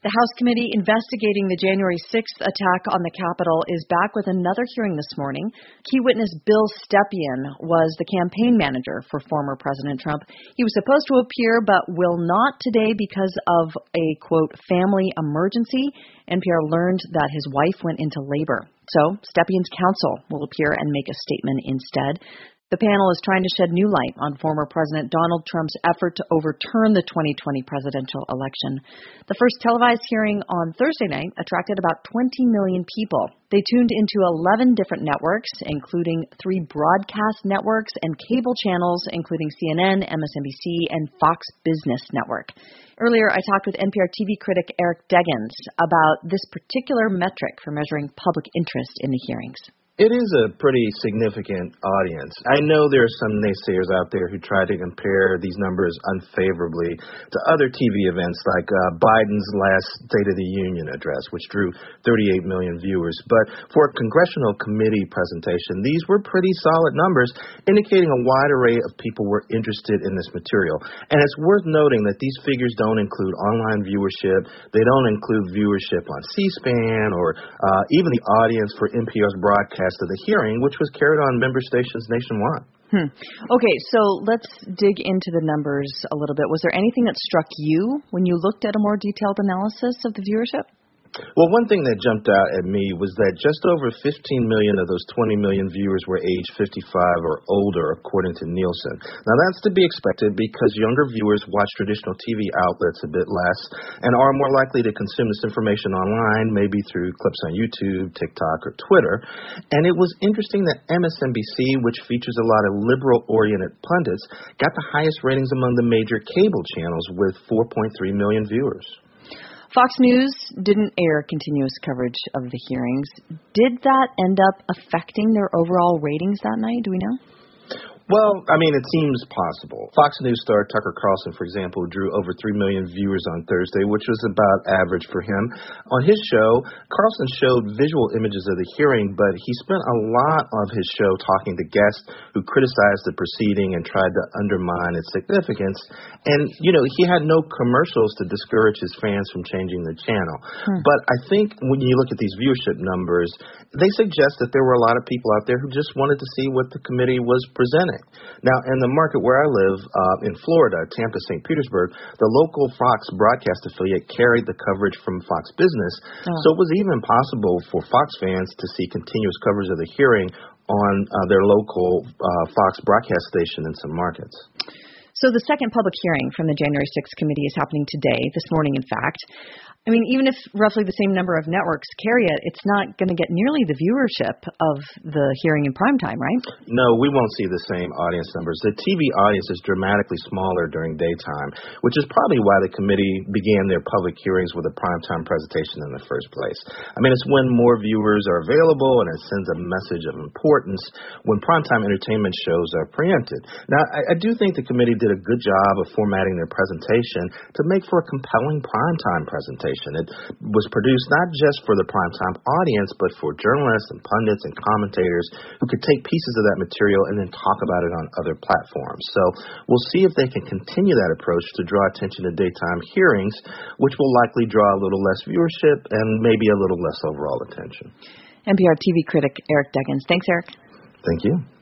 The House committee investigating the January 6th attack on the Capitol is back with another hearing this morning. Key witness Bill Stepien was the campaign manager for former President Trump. He was supposed to appear but will not today because of a, quote, family emergency. NPR learned that his wife went into labor. So Stepien's counsel will appear and make a statement instead. The panel is trying to shed new light on former President Donald Trump's effort to overturn the 2020 presidential election. The first televised hearing on Thursday night attracted about 20 million people. They tuned into 11 different networks, including 3 broadcast networks and cable channels, including CNN, MSNBC, and Fox Business Network. Earlier, I talked with NPR TV critic Eric Deggans about this particular metric for measuring public interest in the hearings. It is a pretty significant audience. I know there are some naysayers out there who try to compare these numbers unfavorably to other TV events like Biden's last State of the Union address, which drew 38 million viewers. But for a congressional committee presentation, these were pretty solid numbers, indicating a wide array of people were interested in this material. And it's worth noting that these figures don't include online viewership. They don't include viewership on C-SPAN or even the audience for NPR's broadcast of the hearing, which was carried on member stations nationwide. Okay, so let's dig into the numbers a little bit. Was there anything that struck you when you looked at a more detailed analysis of the viewership? Well, one thing that jumped out at me was that just over 15 million of those 20 million viewers were age 55 or older, according to Nielsen. Now, that's to be expected because younger viewers watch traditional TV outlets a bit less and are more likely to consume this information online, maybe through clips on YouTube, TikTok, or Twitter. And it was interesting that MSNBC, which features a lot of liberal-oriented pundits, got the highest ratings among the major cable channels with 4.3 million viewers. Fox News didn't air continuous coverage of the hearings. Did that end up affecting their overall ratings that night? Do we know? Well, I mean, it seems possible. Fox News star Tucker Carlson, for example, drew over 3 million viewers on Thursday, which was about average for him. On his show, Carlson showed visual images of the hearing, but he spent a lot of his show talking to guests who criticized the proceeding and tried to undermine its significance. And, you know, he had no commercials to discourage his fans from changing the channel. But I think when you look at these viewership numbers, they suggest that there were a lot of people out there who just wanted to see what the committee was presenting. Now, in the market where I live, in Florida, Tampa, St. Petersburg, the local Fox broadcast affiliate carried the coverage from Fox Business. So it was even possible for Fox fans to see continuous coverage of the hearing on their local Fox broadcast station in some markets. So the second public hearing from the January 6th committee is happening today, this morning, in fact. I mean, even if roughly the same number of networks carry it, it's not going to get nearly the viewership of the hearing in primetime, right? No, we won't see the same audience numbers. The TV audience is dramatically smaller during daytime, which is probably why the committee began their public hearings with a primetime presentation in the first place. I mean, it's when more viewers are available and it sends a message of importance when primetime entertainment shows are preempted. Now, I do think the committee did a good job of formatting their presentation to make for a compelling primetime presentation. It was produced not just for the primetime audience, but for journalists and pundits and commentators who could take pieces of that material and then talk about it on other platforms. So we'll see if they can continue that approach to draw attention to daytime hearings, which will likely draw a little less viewership and maybe a little less overall attention. NPR TV critic Eric Deggans. Thanks, Eric. Thank you.